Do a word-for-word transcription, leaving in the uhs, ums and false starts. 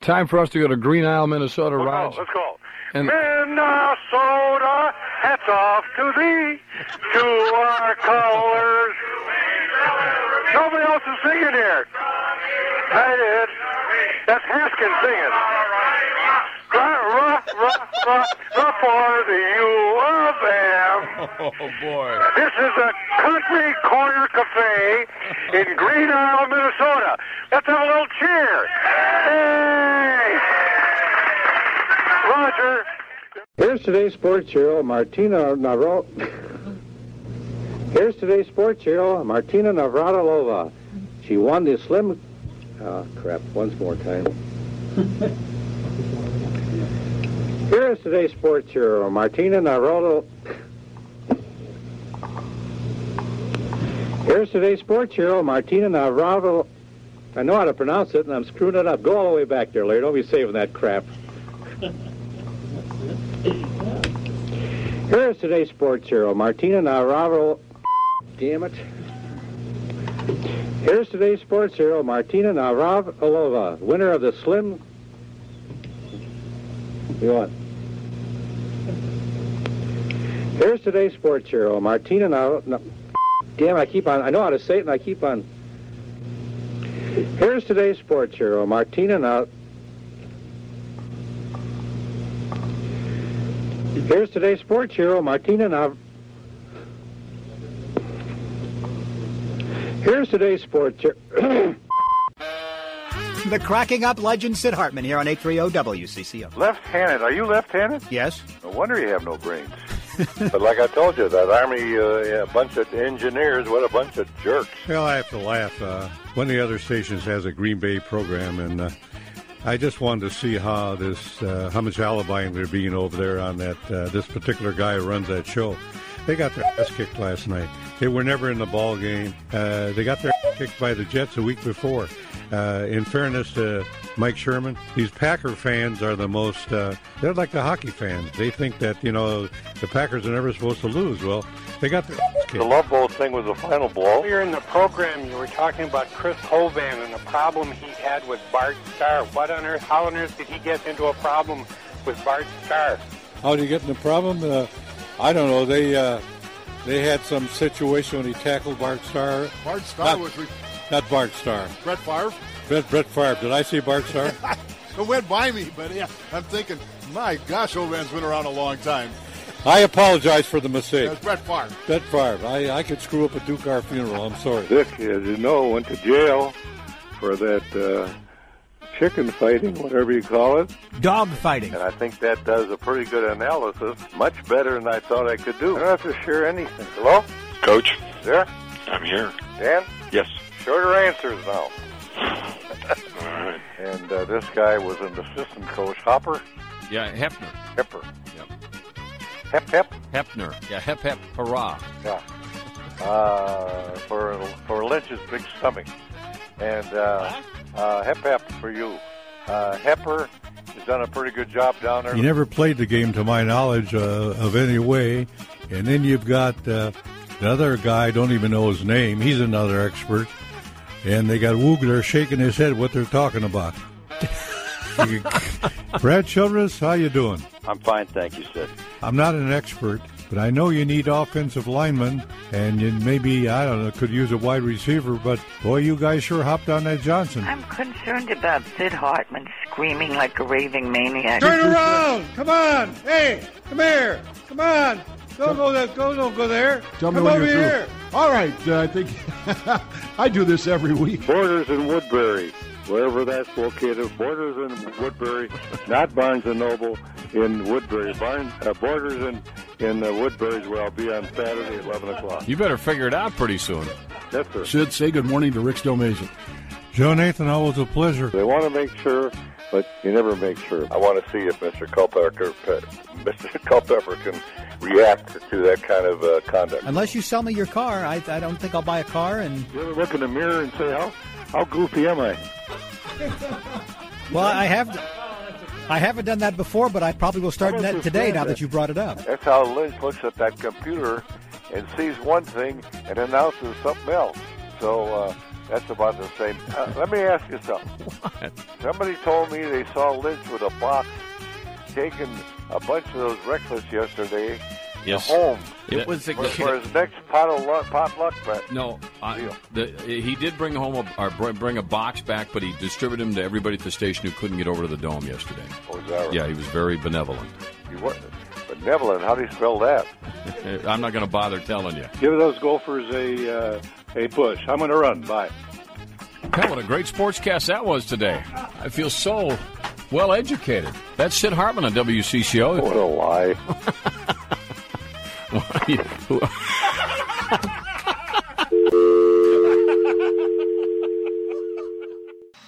Time for us to go to Green Isle, Minnesota, let's Raj. Go, let's go. And Minnesota, hats off to thee, to our colors. Nobody else is singing here. That is. That's Haskins singing. Rah, rah, rah, rah, for the U of M. Oh, boy. This is a Country Corner Cafe in Green Isle, Minnesota. Let's have a little cheer. Hey! Roger. Here's today's sports hero, Martina Navro. Here's today's sports hero, Martina Navratilova. She won the slim... Oh, crap. Once more time. Here's today's sports hero, Martina Navratilova. Here's today's sports hero, Martina Navratilova. I know how to pronounce it, and I'm screwing it up. Go all the way back there, Larry. Don't be saving that crap. Here's today's sports hero, Martina Navratilova. Damn it. Here's today's sports hero, Martina Navratilova, winner of the Slim... You want? Here's today's sports hero, Martina Nav... No. Damn, I keep on... I know how to say it, and I keep on... Here's today's sports hero, Martina Nav... Here's today's sports hero, Martina Nav... Here's today's sports hero... The cracking up legend, Sid Hartman, here on eight thirty W C C O. Left-handed. Are you left-handed? Yes. No wonder you have no brains. But like I told you, that Army, uh, yeah, a bunch of engineers, what a bunch of jerks. Well, I have to laugh. Uh, one of the other stations has a Green Bay program, and uh, I just wanted to see how this, uh, how much alibying there being over there on that, uh, this particular guy who runs that show. They got their ass kicked last night. They were never in the ball game. Uh, they got their ass kicked by the Jets a week before. Uh, in fairness to Mike Sherman, these Packer fans are the most, uh, they're like the hockey fans. They think that, you know, the Packers are never supposed to lose. Well, they got their ass kicked. The Love Boat thing was the final blow. Earlier in the program, you were talking about Chris Hovan and the problem he had with Bart Starr. What on earth, how on earth did he get into a problem with Bart Starr? How did he get in the problem? Uh, I don't know. They uh, they had some situation when he tackled Bart Starr. Bart Starr Not- was... Re- Not Bart Starr. Brett Favre? Brett, Brett Favre. Did I say Bart Starr? It went by me, but yeah, I'm thinking, my gosh, Hovan's been around a long time. I apologize for the mistake. That's Brett Favre. Brett Favre. I, I could screw up a Duke R funeral. I'm sorry. Dick, as you know, went to jail for that uh, chicken fighting, whatever you call it. Dog fighting. And I think that does a pretty good analysis, much better than I thought I could do. I don't have to share anything. Hello? Coach, There? I'm here. Dan? Yes. Shorter answers now. All right. And uh, this guy was an assistant coach. Hopper? Yeah, Hefner. Hepper. Yep. Hep, hep? Hefner. Yeah, hep, hep, hurrah. Yeah. Uh, for for Lynch's big stomach. And uh, uh, hep, hep for you. Uh, Hepper has done a pretty good job down there. He never played the game, to my knowledge, uh, of any way. And then you've got uh, the other guy, don't even know his name. He's another expert. And they got Woogler shaking his head what they're talking about. Brad Childress, how you doing? I'm fine, thank you, Sid. I'm not an expert, but I know you need offensive linemen, and you maybe, I don't know, could use a wide receiver, but boy, you guys sure hopped on that Johnson. I'm concerned about Sid Hartman screaming like a raving maniac. Turn around! Come on! Hey, come here! Come on! Don't go there! Go! Don't go there! Tell me come when over you're here! through. All right, uh, I think I do this every week. Borders in Woodbury, wherever that's located. Borders in Woodbury, not Barnes and Noble in Woodbury. Barnes, uh, Borders in in uh, Woodbury is where I'll be on Saturday at eleven o'clock. You better figure it out pretty soon. Yes, sir. Sid, say good morning to Rick Stelmasian. Joe Nathan, always a pleasure. They want to make sure, but you never make sure. I want to see if Mister Culpepper, Mister Culpepper can react to that kind of uh, conduct. Unless you sell me your car, I, I don't think I'll buy a car. And You ever look in the mirror and say, how, how goofy am I? well, I have, I haven't done that before, but I probably will start that today. Now that you brought it up, That's how Lynch looks at that computer and sees one thing and announces something else. So uh, That's about the same. Uh, let me ask you something. What? Somebody told me they saw Lynch with a box taking a bunch of those reckless yesterday Yes. home It was a for, for his next pot of luck, potluck bet. No, I, the, he did bring home a, or br- bring a box back, but he distributed them to everybody at the station who couldn't get over to the Dome yesterday. Oh, is that right? Yeah, he was very benevolent. He was benevolent. How do you spell that? I'm not going to bother telling you. Give those Gophers a uh, a push. I'm going to run. Bye. Hell, what a great sportscast that was today. I feel so well educated. That's Sid Hartman on W C C O. What a lie.